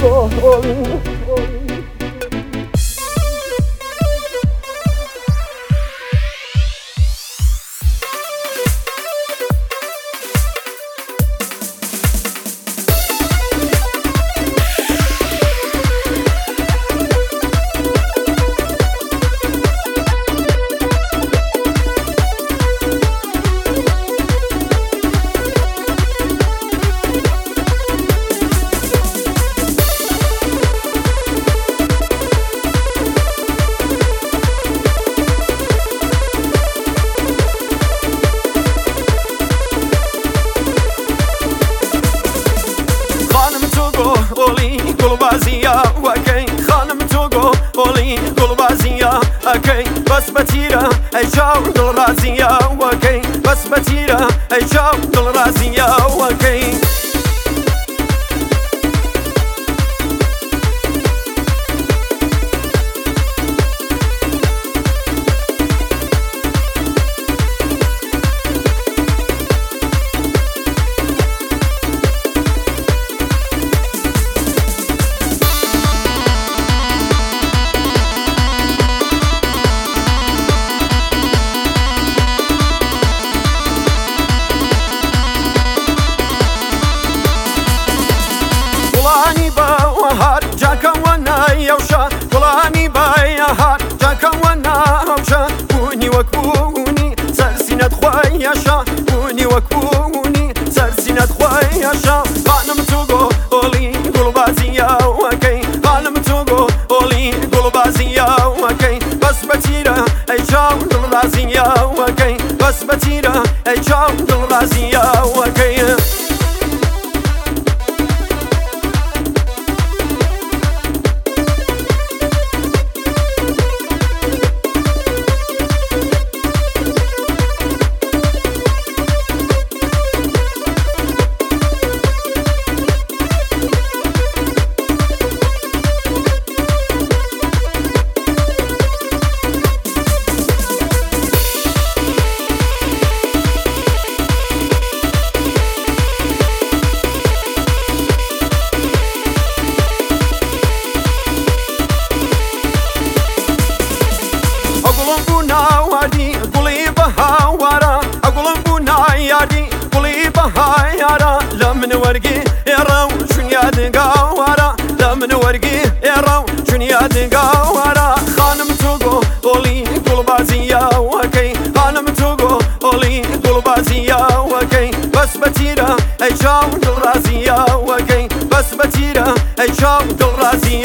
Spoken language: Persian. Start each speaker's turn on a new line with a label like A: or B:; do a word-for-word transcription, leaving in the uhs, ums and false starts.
A: go all
B: گلبازیا وکی خانم تو گو اولی گلبازیا اکی بس بتیرا ای چاو دل رازیا وکی بس بتیرا ای چاو دل رازیا وکی هار جاكا وانا يوشا قلاني بايا هار جاكا وانا هوشا بوني وكبوني سرسينة خواياشا بوني وكبوني سرسينة خواياشا خانم توغو اولي قلبازيا وكي خانم توغو اولي قلبازيا وكي بس بتيرا اي جاو دلرازيا وكي بس بتيرا اي جاو دلرازيا وكي لمن ورقي يراو شنيا دقاورا لمن ورقي يراو شنيا دقاورا خانم توغو اولي قلبازيا وكي خانم توغو اولي قلبازيا وكي بس بتيرا اي جاو دل رازيا وكي بس بتيرا اي جاو دل رازيا